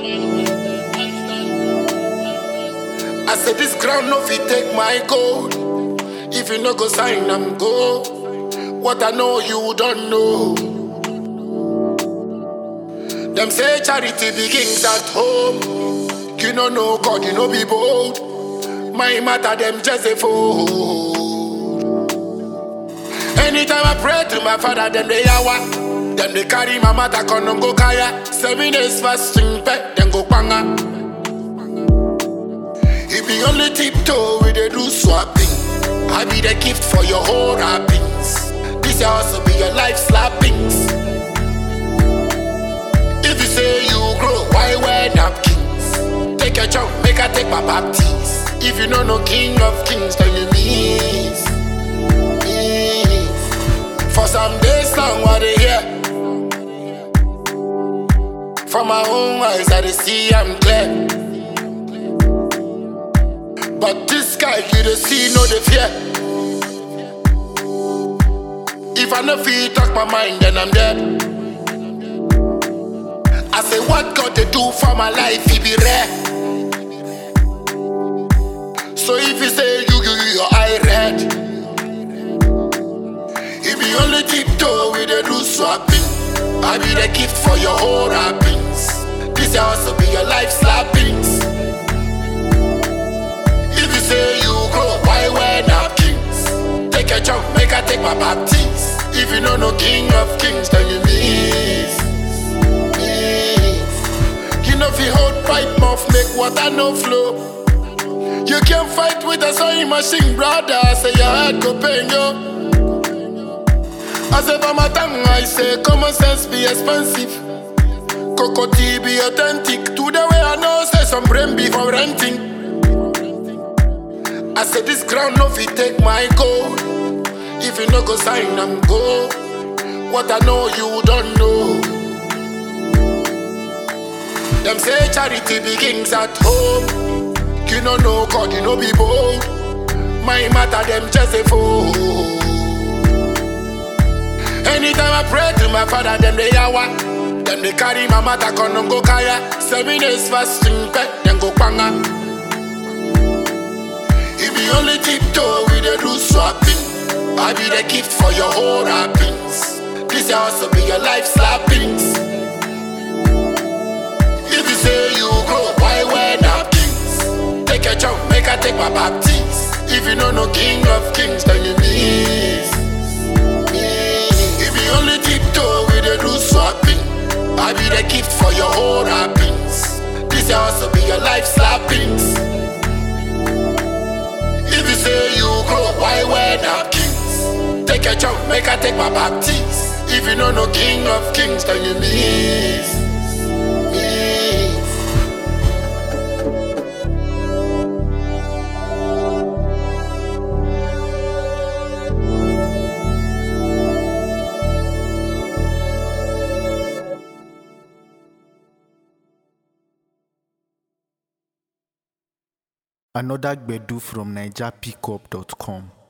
I said this ground no fit take my gold. If you no go sign, I'm go. What I know you don't know. Them say charity begins at home. You no know God, you no be bold. My matter them just a fool. Anytime I pray to my father, them they yawa. Them they carry my matter con go kaya. 7 days fasting, pet then go banga. If you only tiptoe, we they do swapping. I be the gift for your whole wrappings. This also be your life slappings. If you say you grow, why wear napkins? Take a jump, make I take my baptist. If you know no king of kings, then you miss. For some days long, what they hear. From my own eyes, I they see I'm clear. But this guy, you don't see, no the fear. If I no feel talk my mind, then I'm dead. I say what God they do for my life, he be rare. So if you say your eye red, he be only tiptoe with the do swapping. I be the gift for your whole wrappings. This also be your life slappings. If you say you grow, why wear napkins? Take a jump, make I take my baptist. If you know no king of kings, then you miss. You know if you hold pipe mouth, make water no flow. You can't fight with a sewing machine, brother. Say your head go pain you. As if I'm a tongue, I say common sense be expensive. Cocoa tea be authentic. To the way I know, say some brain be for renting. I said this ground no fit take my gold. If you no go sign, I'm go. What I know you don't know. Them say charity begins at home. You no know God, you no be bold. My matter them just a fool. Anytime I pray to my father, them they yawa. Them they carry my matter con go kaya. 7 days fasting, pet then go banga. If you only tiptoe, we they do swapping. I be the gift for your whole wrappings. This also be your life slappings. If you say you grow, why wear napkins? Take a jump, make I take my baptist. If you know no king of kings, then you miss. If you only tiptoe, we they do swapping. I be the gift for your whole wrappings. This also be your life slappings. If you say you grow, why wear napkins? Take a jump, make I take my baptist. If you know no king of kings, then you miss. Another Gbedu from NigerPickup.com.